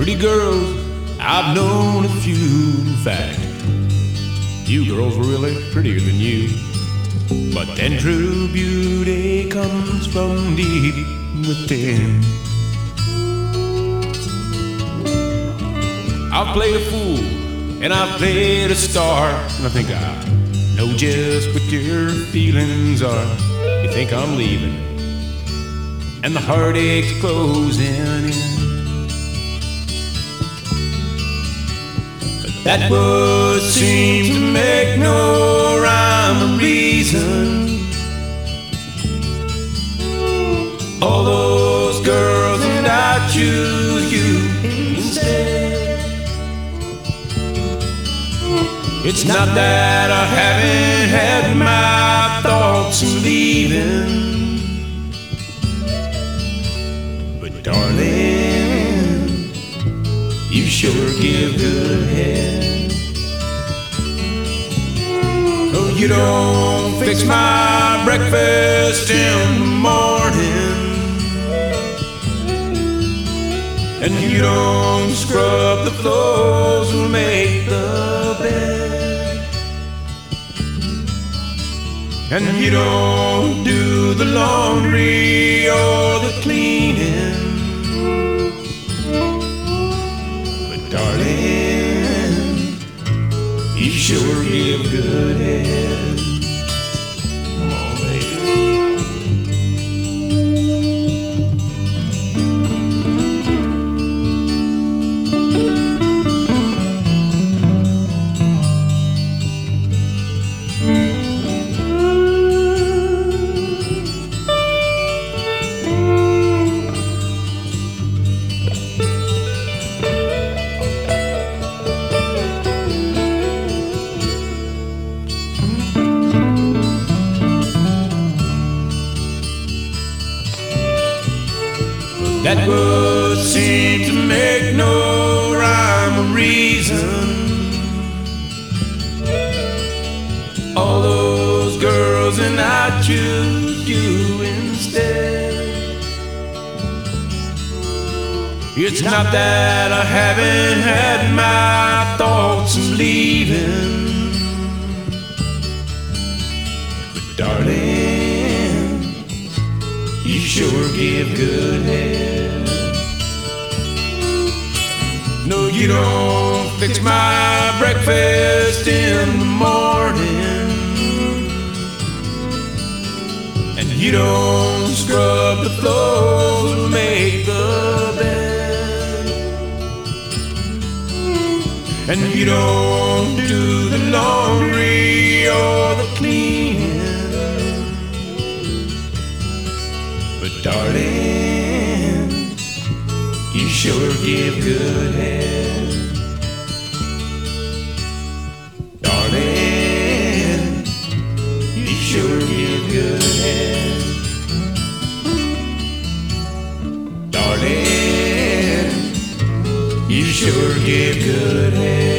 pretty girls, I've known a few. In fact, few girls were really prettier than you. But then true beauty comes from deep within. I've played a fool and I've played a star, and I think I know just what your feelings are. You think I'm leaving and the heartache's closing in, but that would seem to make no rhyme or reason. All those girls and I choose you instead. It's not that I haven't had my thoughts of leaving, but darling, you sure give good head. Oh, you don't fix my breakfast in the morning, and you don't scrub the floors or make the bed, and you don't do the laundry or the cleaning, but darling, you sure give good head. Come on, baby. That would seem to make no rhyme or reason. All those girls and I choose you instead. It's not that I haven't had my thoughts of leaving, but darling, you sure give good head. No, you don't fix my breakfast in the morning, and you don't scrub the floors or make the bed, and you don't do the laundry or the cleaning, but darling, you sure give good head. Darling, you sure give good head. Darling, you sure give good head.